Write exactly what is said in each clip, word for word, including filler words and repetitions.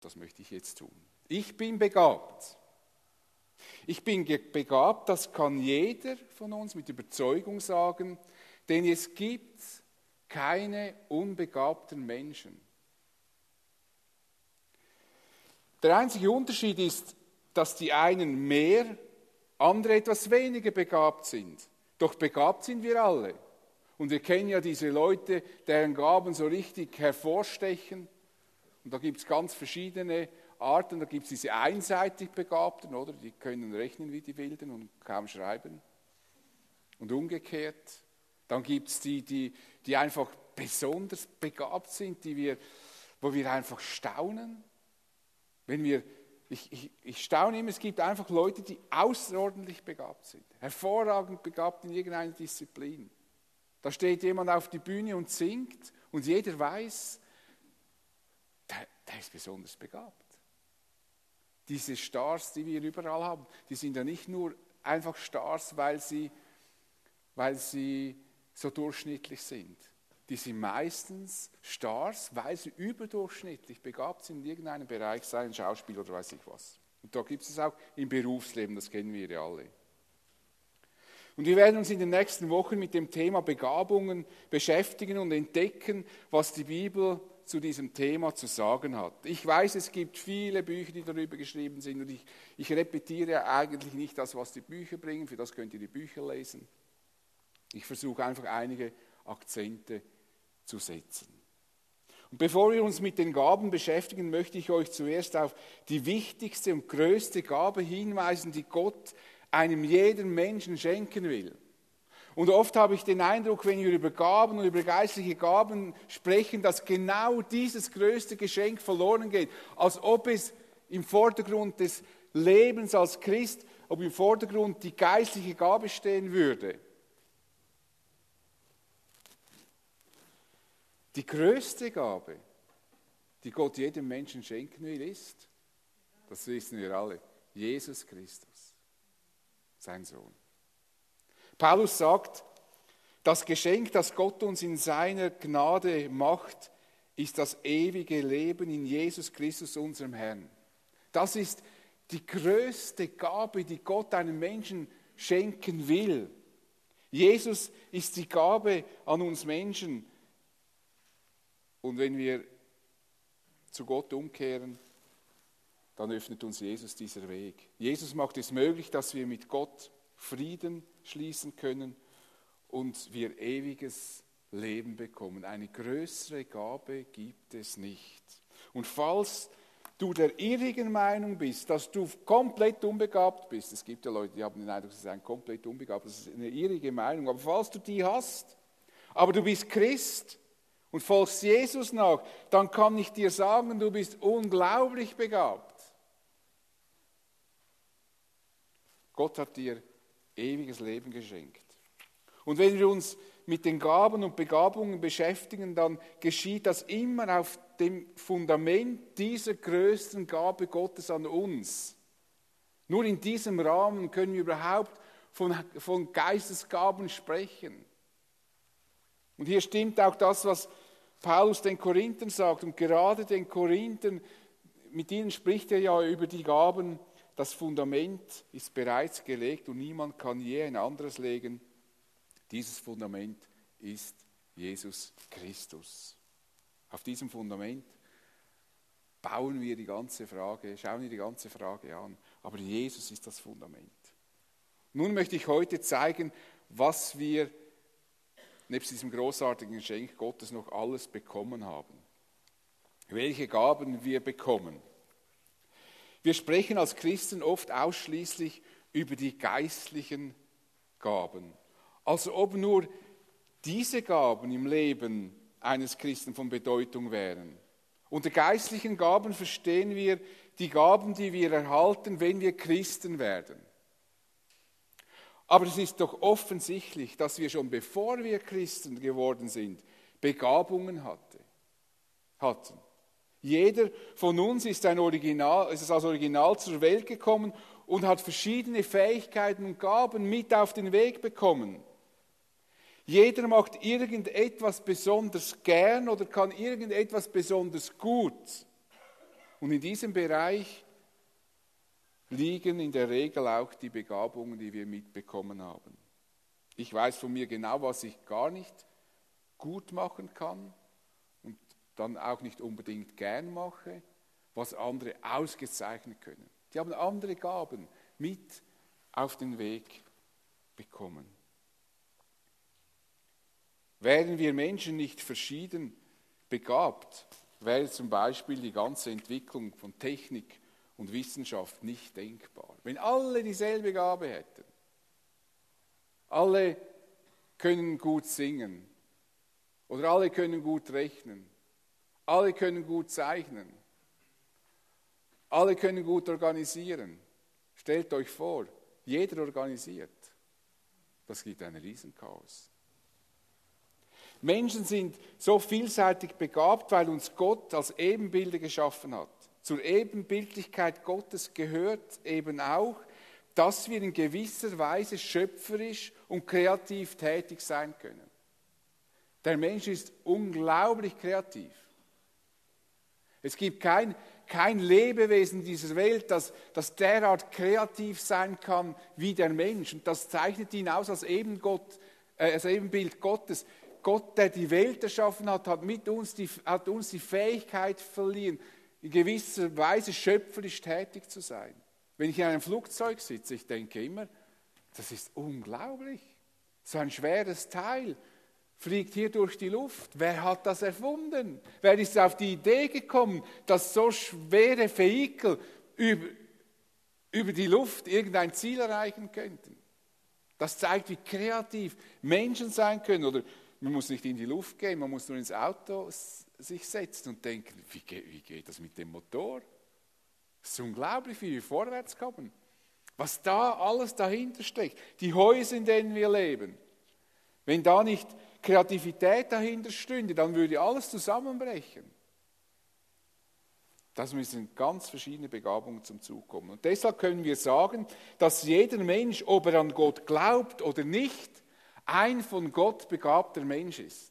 Das möchte ich jetzt tun. Ich bin begabt. Ich bin begabt, das kann jeder von uns mit Überzeugung sagen, denn es gibt keine unbegabten Menschen. Der einzige Unterschied ist, dass die einen mehr, andere etwas weniger begabt sind. Doch begabt sind wir alle. Und wir kennen ja diese Leute, deren Gaben so richtig hervorstechen. Und da gibt es ganz verschiedene Arten. Da gibt es diese einseitig Begabten, oder? Die können rechnen wie die Wilden und kaum schreiben. Und umgekehrt. Dann gibt es die, die, die einfach besonders begabt sind, die wir, wo wir einfach staunen. Wenn wir, ich, ich, ich staune immer, es gibt einfach Leute, die außerordentlich begabt sind. Hervorragend begabt in irgendeiner Disziplin. Da steht jemand auf die Bühne und singt und jeder weiß, der, der ist besonders begabt. Diese Stars, die wir überall haben, die sind ja nicht nur einfach Stars, weil sie, weil sie so durchschnittlich sind. Die sind meistens Stars, weil sie überdurchschnittlich begabt sind in irgendeinem Bereich, sei ein Schauspieler oder weiß ich was. Und da gibt es auch im Berufsleben, das kennen wir ja alle. Und wir werden uns in den nächsten Wochen mit dem Thema Begabungen beschäftigen und entdecken, was die Bibel zu diesem Thema zu sagen hat. Ich weiß, es gibt viele Bücher, die darüber geschrieben sind und ich, ich repetiere eigentlich nicht das, was die Bücher bringen, für das könnt ihr die Bücher lesen. Ich versuche einfach einige Akzente zu setzen. Und bevor wir uns mit den Gaben beschäftigen, möchte ich euch zuerst auf die wichtigste und größte Gabe hinweisen, die Gott einem jeden Menschen schenken will. Und oft habe ich den Eindruck, wenn wir über Gaben und über geistliche Gaben sprechen, dass genau dieses größte Geschenk verloren geht, als ob es im Vordergrund des Lebens als Christ, ob im Vordergrund die geistliche Gabe stehen würde. Die größte Gabe, die Gott jedem Menschen schenken will, ist, das wissen wir alle, Jesus Christus, sein Sohn. Paulus sagt, das Geschenk, das Gott uns in seiner Gnade macht, ist das ewige Leben in Jesus Christus, unserem Herrn. Das ist die größte Gabe, die Gott einem Menschen schenken will. Jesus ist die Gabe an uns Menschen. Und wenn wir zu Gott umkehren, dann öffnet uns Jesus dieser Weg. Jesus macht es möglich, dass wir mit Gott Frieden schließen können und wir ewiges Leben bekommen. Eine größere Gabe gibt es nicht. Und falls du der irrigen Meinung bist, dass du komplett unbegabt bist, es gibt ja Leute, die haben den Eindruck, sie seien komplett unbegabt, das ist eine irrige Meinung, aber falls du die hast, aber du bist Christ und folgst Jesus nach, dann kann ich dir sagen, du bist unglaublich begabt. Gott hat dir ewiges Leben geschenkt. Und wenn wir uns mit den Gaben und Begabungen beschäftigen, dann geschieht das immer auf dem Fundament dieser größten Gabe Gottes an uns. Nur in diesem Rahmen können wir überhaupt von, von Geistesgaben sprechen. Und hier stimmt auch das, was Paulus den Korinthern sagt. Und gerade den Korinthern, mit ihnen spricht er ja über die Gaben. Das Fundament ist bereits gelegt und niemand kann je ein anderes legen. Dieses Fundament ist Jesus Christus. Auf diesem Fundament bauen wir die ganze Frage, schauen wir die ganze Frage an. Aber Jesus ist das Fundament. Nun möchte ich heute zeigen, was wir nebst diesem großartigen Geschenk Gottes noch alles bekommen haben. Welche Gaben wir bekommen. Wir sprechen als Christen oft ausschließlich über die geistlichen Gaben. Als ob nur diese Gaben im Leben eines Christen von Bedeutung wären. Unter geistlichen Gaben verstehen wir die Gaben, die wir erhalten, wenn wir Christen werden. Aber es ist doch offensichtlich, dass wir schon bevor wir Christen geworden sind, Begabungen hatte, hatten. Jeder von uns ist, ein Original, ist als Original zur Welt gekommen und hat verschiedene Fähigkeiten und Gaben mit auf den Weg bekommen. Jeder macht irgendetwas besonders gern oder kann irgendetwas besonders gut. Und in diesem Bereich liegen in der Regel auch die Begabungen, die wir mitbekommen haben. Ich weiß von mir genau, was ich gar nicht gut machen kann und dann auch nicht unbedingt gern mache, was andere ausgezeichnet können. Die haben andere Gaben mit auf den Weg bekommen. Wären wir Menschen nicht verschieden begabt, wäre zum Beispiel die ganze Entwicklung von Technik und Wissenschaft nicht denkbar. Wenn alle dieselbe Gabe hätten, alle können gut singen oder alle können gut rechnen, alle können gut zeichnen, alle können gut organisieren. Stellt euch vor, jeder organisiert. Das gibt ein Riesenchaos. Menschen sind so vielseitig begabt, weil uns Gott als Ebenbilder geschaffen hat. Zur Ebenbildlichkeit Gottes gehört eben auch, dass wir in gewisser Weise schöpferisch und kreativ tätig sein können. Der Mensch ist unglaublich kreativ. Es gibt kein, kein Lebewesen dieser Welt, das, das derart kreativ sein kann wie der Mensch. Und das zeichnet ihn aus als, Ebengott, äh, als Ebenbild Gottes. Gott, der die Welt erschaffen hat, hat, mit uns die, hat uns die Fähigkeit verliehen, in gewisser Weise schöpferisch tätig zu sein. Wenn ich in einem Flugzeug sitze, ich denke immer, das ist unglaublich. So ein schweres Teil fliegt hier durch die Luft. Wer hat das erfunden? Wer ist auf die Idee gekommen, dass so schwere Vehikel über, über die Luft irgendein Ziel erreichen könnten? Das zeigt, wie kreativ Menschen sein können. Oder man muss nicht in die Luft gehen, man muss nur ins Auto sich setzen und denken, wie geht, wie geht das mit dem Motor? Es ist unglaublich, wie wir vorwärts kommen. Was da alles dahinter steckt. Die Häuser, in denen wir leben. Wenn da nicht Kreativität dahinter stünde, dann würde alles zusammenbrechen. Das müssen ganz verschiedene Begabungen zum Zug kommen. Und deshalb können wir sagen, dass jeder Mensch, ob er an Gott glaubt oder nicht, ein von Gott begabter Mensch ist.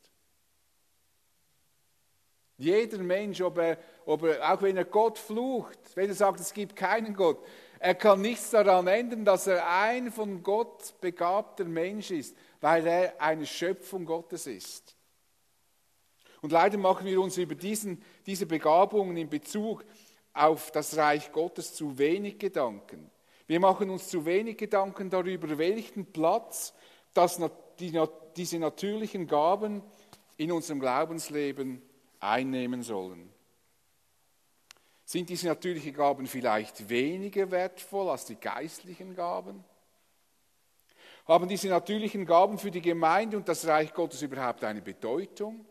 Jeder Mensch, ob er, ob er, auch wenn er Gott flucht, wenn er sagt, es gibt keinen Gott, er kann nichts daran ändern, dass er ein von Gott begabter Mensch ist, weil er eine Schöpfung Gottes ist. Und leider machen wir uns über diesen, diese Begabungen in Bezug auf das Reich Gottes zu wenig Gedanken. Wir machen uns zu wenig Gedanken darüber, welchen Platz das, die, diese natürlichen Gaben in unserem Glaubensleben einnehmen sollen. Sind diese natürlichen Gaben vielleicht weniger wertvoll als die geistlichen Gaben? Haben diese natürlichen Gaben für die Gemeinde und das Reich Gottes überhaupt eine Bedeutung?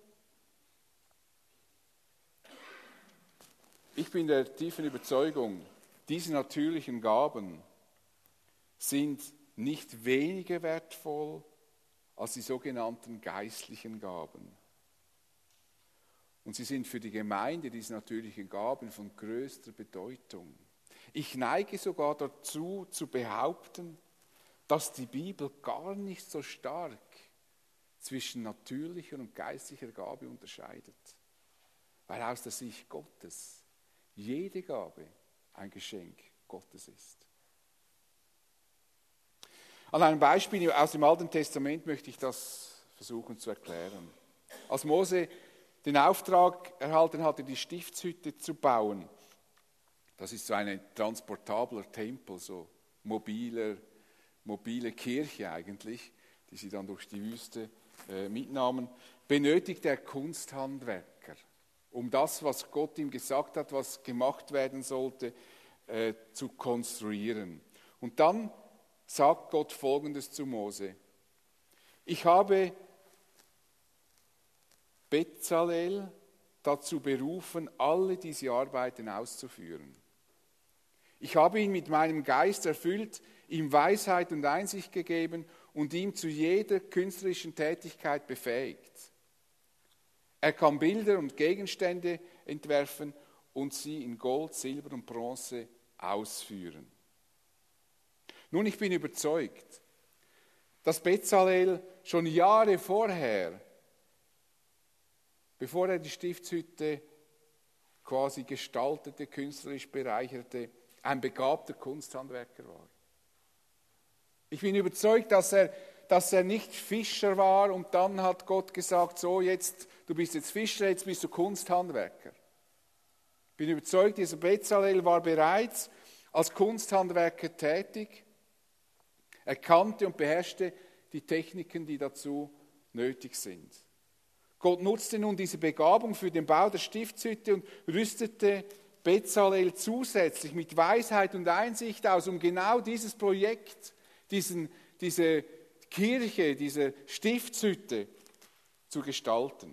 Ich bin der tiefen Überzeugung, diese natürlichen Gaben sind nicht weniger wertvoll als die sogenannten geistlichen Gaben. Und sie sind für die Gemeinde, diese natürlichen Gaben, von größter Bedeutung. Ich neige sogar dazu, zu behaupten, dass die Bibel gar nicht so stark zwischen natürlicher und geistlicher Gabe unterscheidet. Weil aus der Sicht Gottes jede Gabe ein Geschenk Gottes ist. An einem Beispiel aus dem Alten Testament möchte ich das versuchen zu erklären. Als Mose den Auftrag erhalten hatte, die Stiftshütte zu bauen, das ist so ein transportabler Tempel, so mobiler, mobile Kirche eigentlich, die sie dann durch die Wüste äh, mitnahmen, benötigt er Kunsthandwerker, um das, was Gott ihm gesagt hat, was gemacht werden sollte, äh, zu konstruieren. Und dann sagt Gott Folgendes zu Mose: Ich habe Bezalel dazu berufen, alle diese Arbeiten auszuführen. Ich habe ihn mit meinem Geist erfüllt, ihm Weisheit und Einsicht gegeben und ihm zu jeder künstlerischen Tätigkeit befähigt. Er kann Bilder und Gegenstände entwerfen und sie in Gold, Silber und Bronze ausführen. Nun, ich bin überzeugt, dass Bezalel schon Jahre vorher, bevor er die Stiftshütte quasi gestaltete, künstlerisch bereicherte, ein begabter Kunsthandwerker war. Ich bin überzeugt, dass er, dass er nicht Fischer war und dann hat Gott gesagt, so jetzt, du bist jetzt Fischer, jetzt bist du Kunsthandwerker. Ich bin überzeugt, dieser Bezalel war bereits als Kunsthandwerker tätig. Er kannte und beherrschte die Techniken, die dazu nötig sind. Gott nutzte nun diese Begabung für den Bau der Stiftshütte und rüstete Bezalel zusätzlich mit Weisheit und Einsicht aus, um genau dieses Projekt, diesen, diese Kirche, diese Stiftshütte zu gestalten.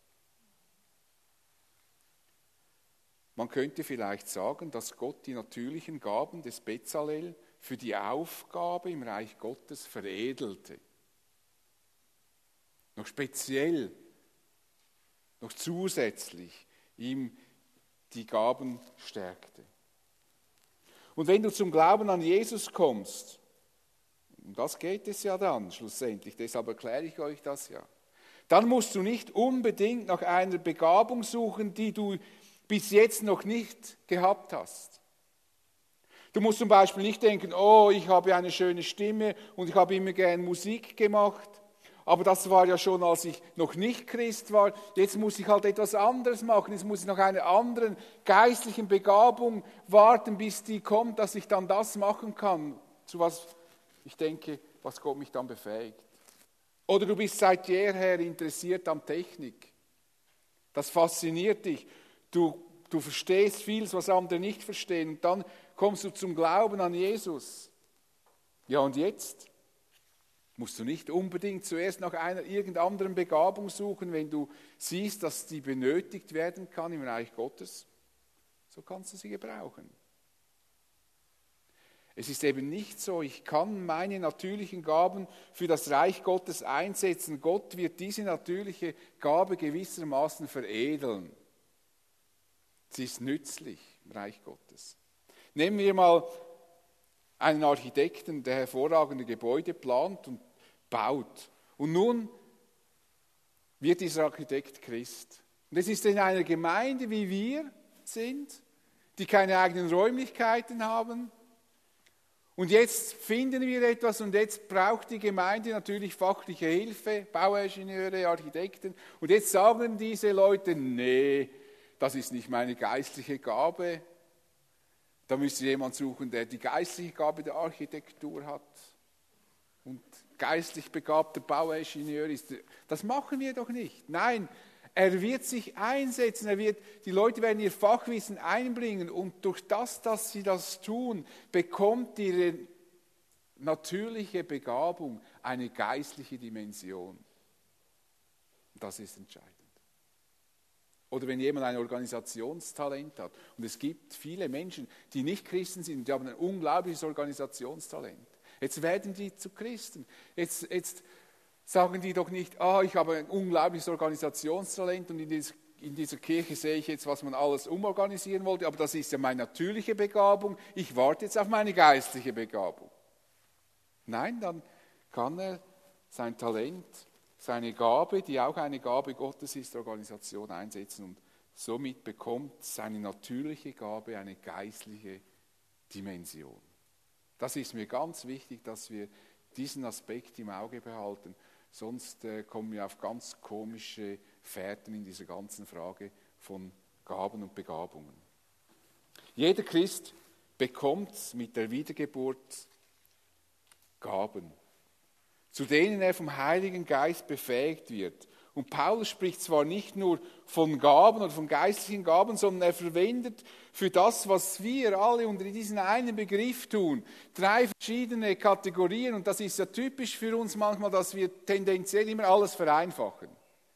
Man könnte vielleicht sagen, dass Gott die natürlichen Gaben des Bezalel für die Aufgabe im Reich Gottes veredelte. Noch speziell, noch zusätzlich ihm die Gaben stärkte. Und wenn du zum Glauben an Jesus kommst, um das geht es ja dann schlussendlich, deshalb erkläre ich euch das ja, dann musst du nicht unbedingt nach einer Begabung suchen, die du bis jetzt noch nicht gehabt hast. Du musst zum Beispiel nicht denken, oh, ich habe eine schöne Stimme und ich habe immer gern Musik gemacht, aber das war ja schon, als ich noch nicht Christ war. Jetzt muss ich halt etwas anderes machen, jetzt muss ich nach einer anderen geistlichen Begabung warten, bis die kommt, dass ich dann das machen kann, zu was ich denke, was Gott mich dann befähigt. Oder du bist seit jeher interessiert an Technik. Das fasziniert dich. Du, du verstehst vieles, was andere nicht verstehen. Und dann kommst du zum Glauben an Jesus. Ja, und jetzt musst du nicht unbedingt zuerst nach einer irgendeiner anderen Begabung suchen, wenn du siehst, dass die benötigt werden kann im Reich Gottes. So kannst du sie gebrauchen. Es ist eben nicht so, ich kann meine natürlichen Gaben für das Reich Gottes einsetzen. Gott wird diese natürliche Gabe gewissermaßen veredeln. Sie ist nützlich im Reich Gottes. Nehmen wir mal einen Architekten, der hervorragende Gebäude plant und baut. Und nun wird dieser Architekt Christ. Und es ist in einer Gemeinde, wie wir sind, die keine eigenen Räumlichkeiten haben. Und jetzt finden wir etwas und jetzt braucht die Gemeinde natürlich fachliche Hilfe, Bauingenieure, Architekten. Und jetzt sagen diese Leute, nee, das ist nicht meine geistliche Gabe. Da müsst ihr jemanden suchen, der die geistliche Gabe der Architektur hat und geistlich begabter Bauingenieur ist. Das machen wir doch nicht. Nein, er wird sich einsetzen, er wird, die Leute werden ihr Fachwissen einbringen und durch das, dass sie das tun, bekommt ihre natürliche Begabung eine geistliche Dimension. Das ist entscheidend. Oder wenn jemand ein Organisationstalent hat, und es gibt viele Menschen, die nicht Christen sind, die haben ein unglaubliches Organisationstalent. Jetzt werden die zu Christen. Jetzt, jetzt sagen die doch nicht, ah, ich habe ein unglaubliches Organisationstalent und in dieser, in dieser Kirche sehe ich jetzt, was man alles umorganisieren wollte, aber das ist ja meine natürliche Begabung, ich warte jetzt auf meine geistliche Begabung. Nein, dann kann er sein Talent, seine Gabe, die auch eine Gabe Gottes ist, Organisation einsetzen und somit bekommt seine natürliche Gabe eine geistliche Dimension. Das ist mir ganz wichtig, dass wir diesen Aspekt im Auge behalten. Sonst äh, kommen wir auf ganz komische Fährten in dieser ganzen Frage von Gaben und Begabungen. Jeder Christ bekommt mit der Wiedergeburt Gaben, zu denen er vom Heiligen Geist befähigt wird. Und Paulus spricht zwar nicht nur von Gaben oder von geistlichen Gaben, sondern er verwendet für das, was wir alle unter diesen einen Begriff tun, drei verschiedene Kategorien. Und das ist ja typisch für uns manchmal, dass wir tendenziell immer alles vereinfachen.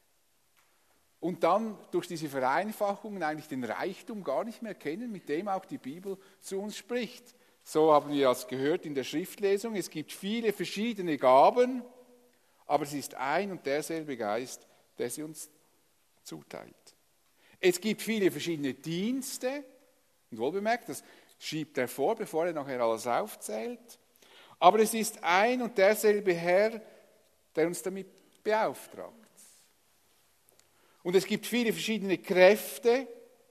Und dann durch diese Vereinfachungen eigentlich den Reichtum gar nicht mehr kennen, mit dem auch die Bibel zu uns spricht. So haben wir das gehört in der Schriftlesung. Es gibt viele verschiedene Gaben, aber es ist ein und derselbe Geist, der sie uns zuteilt. Es gibt viele verschiedene Dienste, und wohlbemerkt, das schiebt er vor, bevor er nachher alles aufzählt. Aber es ist ein und derselbe Herr, der uns damit beauftragt. Und es gibt viele verschiedene Kräfte,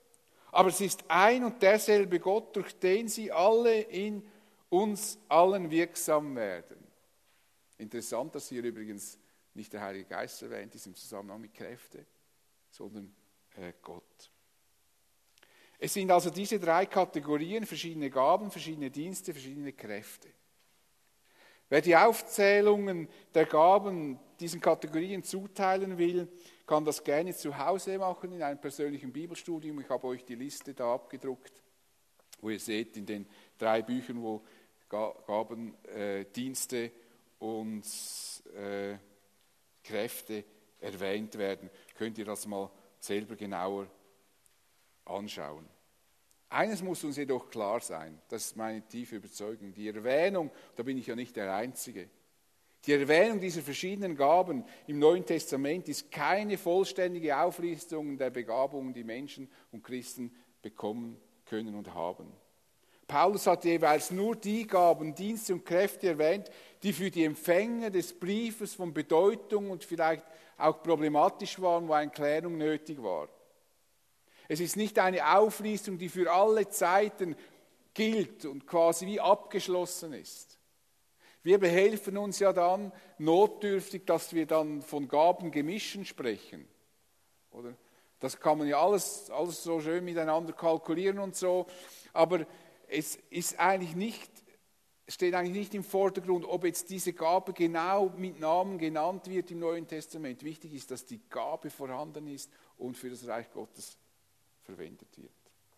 Aber es ist ein und derselbe Gott, durch den sie alle in uns allen wirksam werden. Interessant, dass hier übrigens nicht der Heilige Geist erwähnt ist im Zusammenhang mit Kräfte, sondern äh, Gott. Es sind also diese drei Kategorien, verschiedene Gaben, verschiedene Dienste, verschiedene Kräfte. Wer die Aufzählungen der Gaben diesen Kategorien zuteilen will, kann das gerne zu Hause machen in einem persönlichen Bibelstudium. Ich habe euch die Liste da abgedruckt, wo ihr seht in den drei Büchern, wo Gaben, äh, Dienste und äh, Kräfte erwähnt werden, könnt ihr das mal selber genauer anschauen. Eines muss uns jedoch klar sein, das ist meine tiefe Überzeugung, die Erwähnung, da bin ich ja nicht der Einzige, die Erwähnung dieser verschiedenen Gaben im Neuen Testament ist keine vollständige Auflistung der Begabungen, die Menschen und Christen bekommen können und haben. Paulus hat jeweils nur die Gaben, Dienste und Kräfte erwähnt, die für die Empfänger des Briefes von Bedeutung und vielleicht auch problematisch waren, wo eine Klärung nötig war. Es ist nicht eine Auflistung, die für alle Zeiten gilt und quasi wie abgeschlossen ist. Wir behelfen uns ja dann notdürftig, dass wir dann von Gabengemischen sprechen. Oder? Das kann man ja alles, alles so schön miteinander kalkulieren und so, aber es ist eigentlich nicht, steht eigentlich nicht im Vordergrund, ob jetzt diese Gabe genau mit Namen genannt wird im Neuen Testament. Wichtig ist, dass die Gabe vorhanden ist und für das Reich Gottes verwendet wird.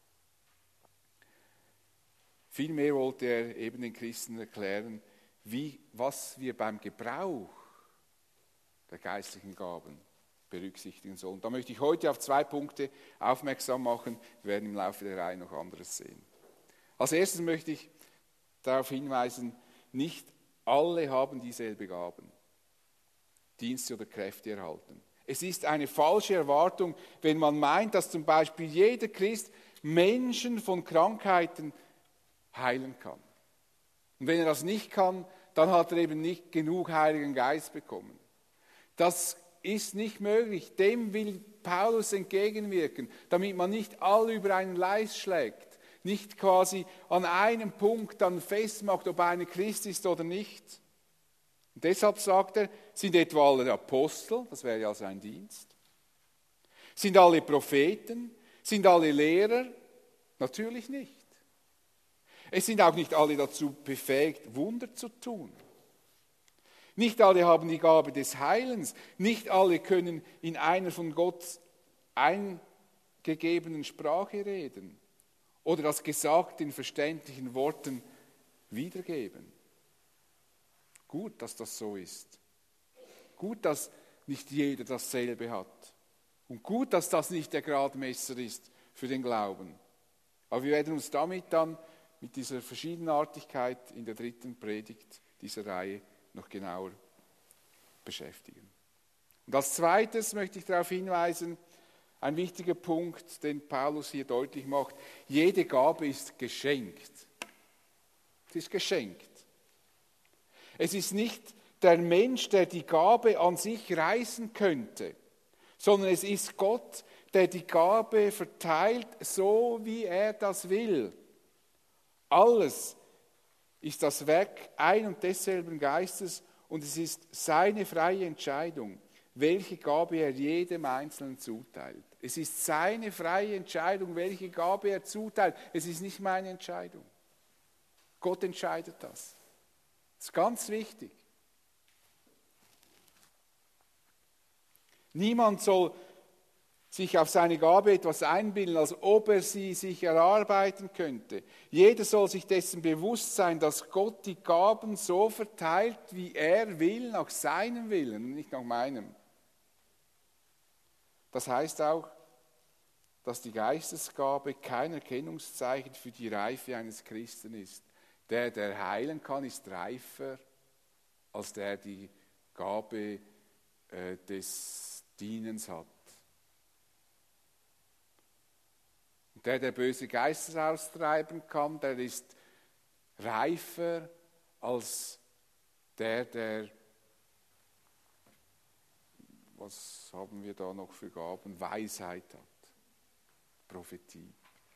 Vielmehr wollte er eben den Christen erklären, wie, was wir beim Gebrauch der geistlichen Gaben berücksichtigen sollen. Da möchte ich heute auf zwei Punkte aufmerksam machen. Wir werden im Laufe der Reihe noch anderes sehen. Als erstes möchte ich darauf hinweisen, nicht alle haben dieselbe Gaben, Dienste oder Kräfte erhalten. Es ist eine falsche Erwartung, wenn man meint, dass zum Beispiel jeder Christ Menschen von Krankheiten heilen kann. Und wenn er das nicht kann, dann hat er eben nicht genug Heiligen Geist bekommen. Das ist nicht möglich. Dem will Paulus entgegenwirken, damit man nicht alle über einen Leist schlägt, nicht quasi an einem Punkt dann festmacht, ob einer Christ ist oder nicht. Und deshalb sagt er, sind etwa alle Apostel, das wäre ja sein Dienst, sind alle Propheten, sind alle Lehrer? Natürlich nicht. Es sind auch nicht alle dazu befähigt, Wunder zu tun. Nicht alle haben die Gabe des Heilens, nicht alle können in einer von Gott eingegebenen Sprache reden oder das Gesagte in verständlichen Worten wiedergeben. Gut, dass das so ist. Gut, dass nicht jeder dasselbe hat. Und gut, dass das nicht der Gradmesser ist für den Glauben. Aber wir werden uns damit dann mit dieser Verschiedenartigkeit in der dritten Predigt dieser Reihe noch genauer beschäftigen. Und als zweites möchte ich darauf hinweisen, ein wichtiger Punkt, den Paulus hier deutlich macht, jede Gabe ist geschenkt. Es ist geschenkt. Es ist nicht der Mensch, der die Gabe an sich reißen könnte, sondern es ist Gott, der die Gabe verteilt, so wie er das will. Alles ist das Werk ein und desselben Geistes und es ist seine freie Entscheidung, welche Gabe er jedem Einzelnen zuteilt. Es ist seine freie Entscheidung, welche Gabe er zuteilt. Es ist nicht meine Entscheidung. Gott entscheidet das. Das ist ganz wichtig. Niemand soll sich auf seine Gabe etwas einbilden, als ob er sie sich erarbeiten könnte. Jeder soll sich dessen bewusst sein, dass Gott die Gaben so verteilt, wie er will, nach seinem Willen und nicht nach meinem. Das heißt auch, dass die Geistesgabe kein Erkennungszeichen für die Reife eines Christen ist. Der, der heilen kann, ist reifer als der die Gabe äh, des Dienens hat. Und der, der böse Geister austreiben kann, der ist reifer als der, der, was haben wir da noch für Gaben, Weisheit hat, Prophetie.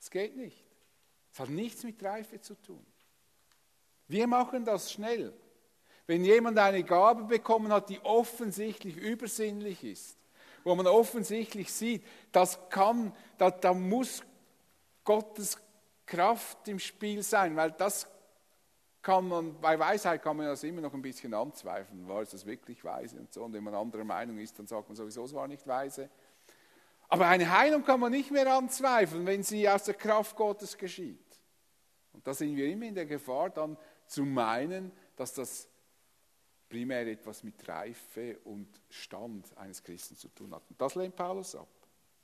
Das geht nicht. Es hat nichts mit Reife zu tun. Wir machen das schnell. Wenn jemand eine Gabe bekommen hat, die offensichtlich übersinnlich ist, wo man offensichtlich sieht, das kann, da, da muss Gottes Kraft im Spiel sein, weil das kann man, bei Weisheit kann man das immer noch ein bisschen anzweifeln, war es das wirklich weise und so, und wenn man anderer Meinung ist, dann sagt man sowieso, es war nicht weise. Aber eine Heilung kann man nicht mehr anzweifeln, wenn sie aus der Kraft Gottes geschieht. Und da sind wir immer in der Gefahr, dann zu meinen, dass das primär etwas mit Reife und Stand eines Christen zu tun hat. Und das lehnt Paulus ab.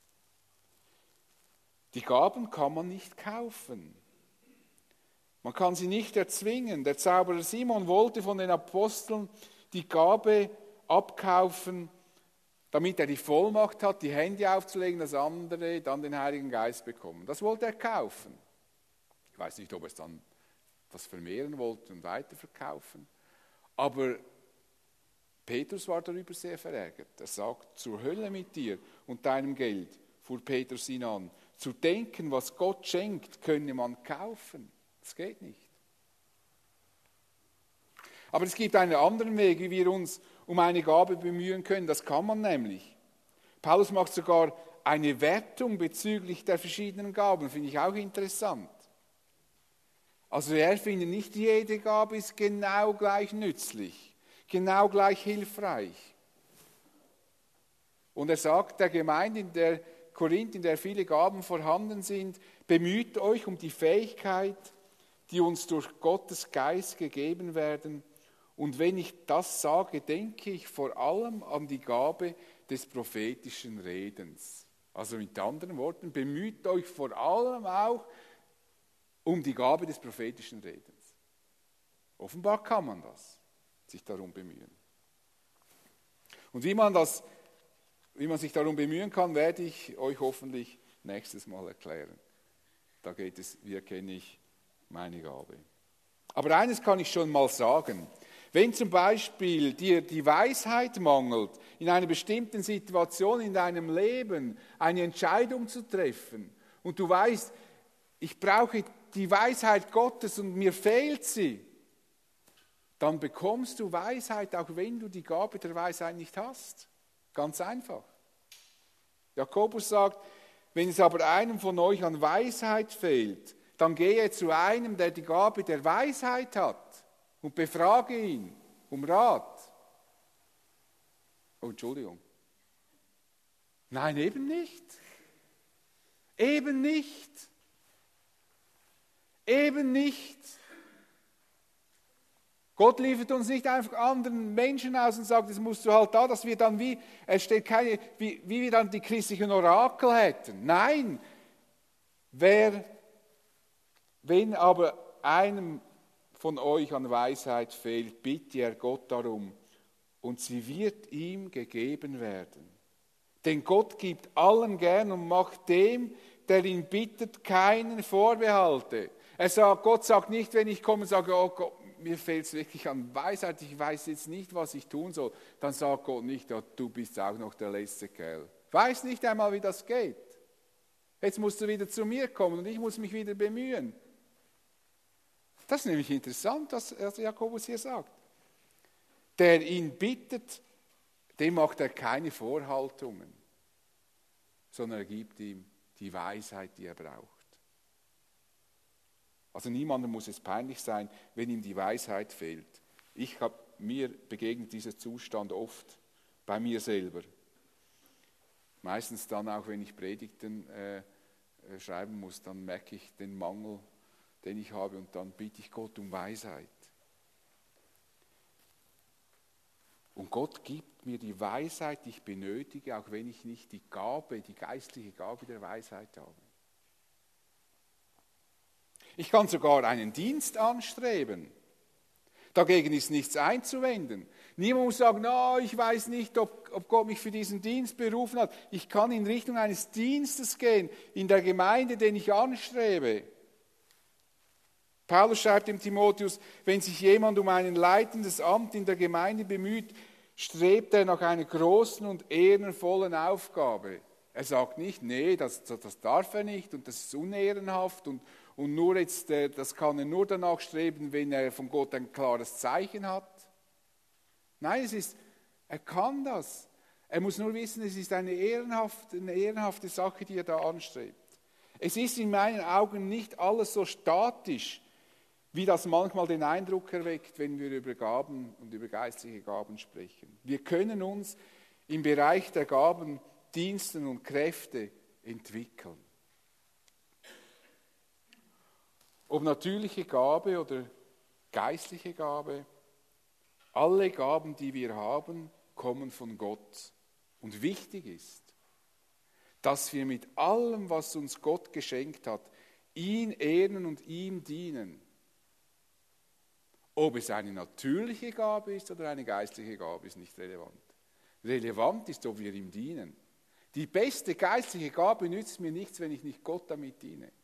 Die Gaben kann man nicht kaufen. Man kann sie nicht erzwingen. Der Zauberer Simon wollte von den Aposteln die Gabe abkaufen, damit er die Vollmacht hat, die Hände aufzulegen, dass andere dann den Heiligen Geist bekommen. Das wollte er kaufen. Ich weiß nicht, ob er es dann das vermehren wollte und weiterverkaufen. Aber Petrus war darüber sehr verärgert. Er sagt, zur Hölle mit dir und deinem Geld, fuhr Petrus ihn an. Zu denken, was Gott schenkt, könne man kaufen. Das geht nicht. Aber es gibt einen anderen Weg, wie wir uns um eine Gabe bemühen können. Das kann man nämlich. Paulus macht sogar eine Wertung bezüglich der verschiedenen Gaben. Finde ich auch interessant. Also er findet, nicht jede Gabe ist genau gleich nützlich, genau gleich hilfreich. Und er sagt der Gemeinde in der Korinth, in der viele Gaben vorhanden sind, bemüht euch um die Fähigkeit, die uns durch Gottes Geist gegeben werden. Und wenn ich das sage, denke ich vor allem an die Gabe des prophetischen Redens. Also mit anderen Worten, bemüht euch vor allem auch um die Gabe des prophetischen Redens. Offenbar kann man das, sich darum bemühen. Und wie man, das, wie man sich darum bemühen kann, werde ich euch hoffentlich nächstes Mal erklären. Da geht es, wie erkenne ich meine Gabe. Aber eines kann ich schon mal sagen. Wenn zum Beispiel dir die Weisheit mangelt, in einer bestimmten Situation in deinem Leben eine Entscheidung zu treffen und du weißt, ich brauche die Weisheit Gottes und mir fehlt sie, dann bekommst du Weisheit, auch wenn du die Gabe der Weisheit nicht hast. Ganz einfach. Jakobus sagt, wenn es aber einem von euch an Weisheit fehlt, dann gehe zu einem, der die Gabe der Weisheit hat und befrage ihn um Rat. Oh, Entschuldigung. Nein, eben nicht. Eben nicht. Eben nicht. Gott liefert uns nicht einfach anderen Menschen aus und sagt, das musst du halt da, dass wir dann wie, es steht keine, wie, wie wir dann die christlichen Orakel hätten. Nein. Wer, wenn aber einem von euch an Weisheit fehlt, bitte er Gott darum, und sie wird ihm gegeben werden. Denn Gott gibt allen gern und macht dem, der ihn bittet, keinen Vorbehalte. Er sagt, Gott sagt nicht, wenn ich komme und sage, oh Gott, mir fehlt es wirklich an Weisheit, ich weiß jetzt nicht, was ich tun soll, dann sagt Gott nicht, ja, du bist auch noch der letzte Kerl. Ich weiß nicht einmal, wie das geht. Jetzt musst du wieder zu mir kommen und ich muss mich wieder bemühen. Das ist nämlich interessant, was Jakobus hier sagt. Der ihn bittet, dem macht er keine Vorhaltungen, sondern er gibt ihm die Weisheit, die er braucht. Also niemandem muss es peinlich sein, wenn ihm die Weisheit fehlt. Ich habe mir begegnet dieser Zustand oft bei mir selber. Meistens dann auch, wenn ich Predigten äh, schreiben muss, dann merke ich den Mangel, den ich habe, und dann bitte ich Gott um Weisheit. Und Gott gibt mir die Weisheit, die ich benötige, auch wenn ich nicht die Gabe, die geistliche Gabe der Weisheit habe. Ich kann sogar einen Dienst anstreben. Dagegen ist nichts einzuwenden. Niemand muss sagen, no, ich weiß nicht, ob, ob Gott mich für diesen Dienst berufen hat. Ich kann in Richtung eines Dienstes gehen, in der Gemeinde, den ich anstrebe. Paulus schreibt dem Timotheus, wenn sich jemand um ein leitendes Amt in der Gemeinde bemüht, strebt er nach einer großen und ehrenvollen Aufgabe. Er sagt nicht, nee, das, das darf er nicht und das ist unehrenhaft und, und nur jetzt, das kann er nur danach streben, wenn er von Gott ein klares Zeichen hat. Nein, es ist, er kann das. Er muss nur wissen, es ist eine ehrenhafte, eine ehrenhafte Sache, die er da anstrebt. Es ist in meinen Augen nicht alles so statisch, wie das manchmal den Eindruck erweckt, wenn wir über Gaben und über geistliche Gaben sprechen. Wir können uns im Bereich der Gaben, Diensten und Kräfte entwickeln. Ob natürliche Gabe oder geistliche Gabe, alle Gaben, die wir haben, kommen von Gott. Und wichtig ist, dass wir mit allem, was uns Gott geschenkt hat, ihn ehren und ihm dienen. Ob es eine natürliche Gabe ist oder eine geistliche Gabe, ist nicht relevant. Relevant ist, ob wir ihm dienen. Die beste geistliche Gabe nützt mir nichts, wenn ich nicht Gott damit diene.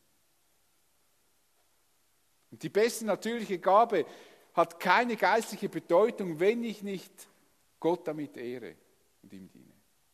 Und die beste natürliche Gabe hat keine geistliche Bedeutung, wenn ich nicht Gott damit ehre und ihm diene.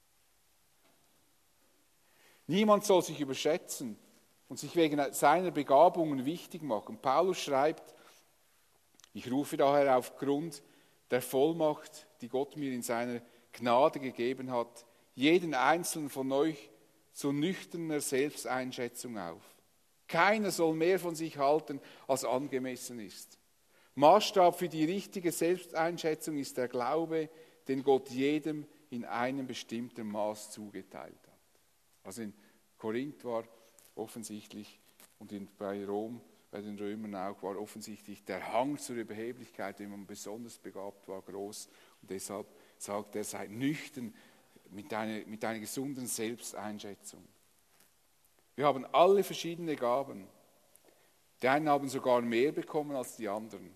Niemand soll sich überschätzen und sich wegen seiner Begabungen wichtig machen. Paulus schreibt, ich rufe daher aufgrund der Vollmacht, die Gott mir in seiner Gnade gegeben hat, jeden einzelnen von euch zu nüchterner Selbsteinschätzung auf. Keiner soll mehr von sich halten, als angemessen ist. Maßstab für die richtige Selbsteinschätzung ist der Glaube, den Gott jedem in einem bestimmten Maß zugeteilt hat. Also in Korinth war offensichtlich und in, bei Rom, bei den Römern auch, war offensichtlich der Hang zur Überheblichkeit, wenn man besonders begabt war, groß. Und deshalb sagt er, sei nüchtern mit einer, mit einer gesunden Selbsteinschätzung. Wir haben alle verschiedene Gaben. Die einen haben sogar mehr bekommen als die anderen.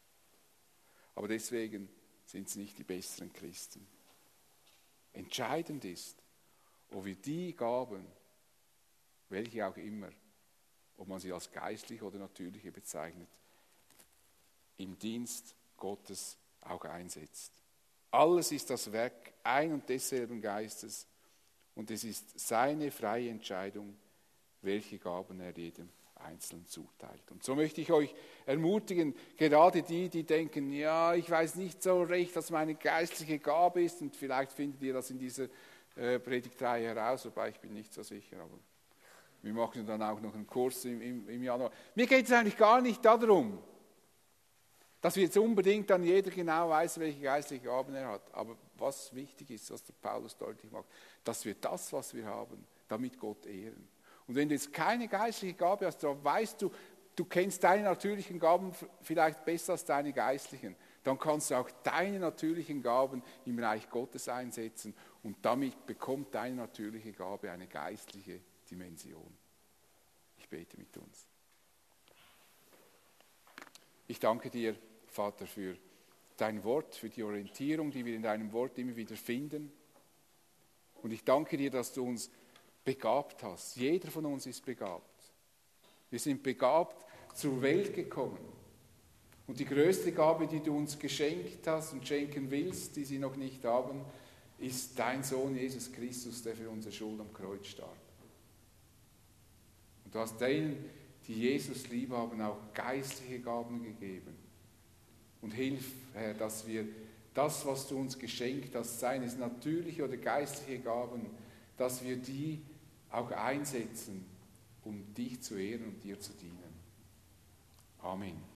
Aber deswegen sind sie nicht die besseren Christen. Entscheidend ist, ob wir die Gaben, welche auch immer, ob man sie als geistliche oder natürliche bezeichnet, im Dienst Gottes auch einsetzt. Alles ist das Werk ein und desselben Geistes und es ist seine freie Entscheidung, welche Gaben er jedem Einzelnen zuteilt. Und so möchte ich euch ermutigen, gerade die, die denken, ja, ich weiß nicht so recht, was meine geistliche Gabe ist und vielleicht findet ihr das in dieser äh, Predigtreihe heraus, wobei ich bin nicht so sicher, aber wir machen dann auch noch einen Kurs im, im, im Januar. Mir geht es eigentlich gar nicht darum, dass wir jetzt unbedingt dann jeder genau weiß, welche geistliche Gaben er hat. Aber was wichtig ist, was der Paulus deutlich macht, dass wir das, was wir haben, damit Gott ehren. Und wenn du jetzt keine geistliche Gabe hast, dann weißt du, du kennst deine natürlichen Gaben vielleicht besser als deine geistlichen, dann kannst du auch deine natürlichen Gaben im Reich Gottes einsetzen und damit bekommt deine natürliche Gabe eine geistliche Dimension. Ich bete mit uns. Ich danke dir, Vater, für dein Wort, für die Orientierung, die wir in deinem Wort immer wieder finden. Und ich danke dir, dass du uns begabt hast. Jeder von uns ist begabt. Wir sind begabt zur Welt gekommen. Und die größte Gabe, die du uns geschenkt hast und schenken willst, die sie noch nicht haben, ist dein Sohn Jesus Christus, der für unsere Schuld am Kreuz starb. Und du hast denen, die Jesus lieb haben, auch geistliche Gaben gegeben. Und hilf, Herr, dass wir das, was du uns geschenkt hast, seien es natürliche oder geistliche Gaben, dass wir die auch einsetzen, um dich zu ehren und dir zu dienen. Amen.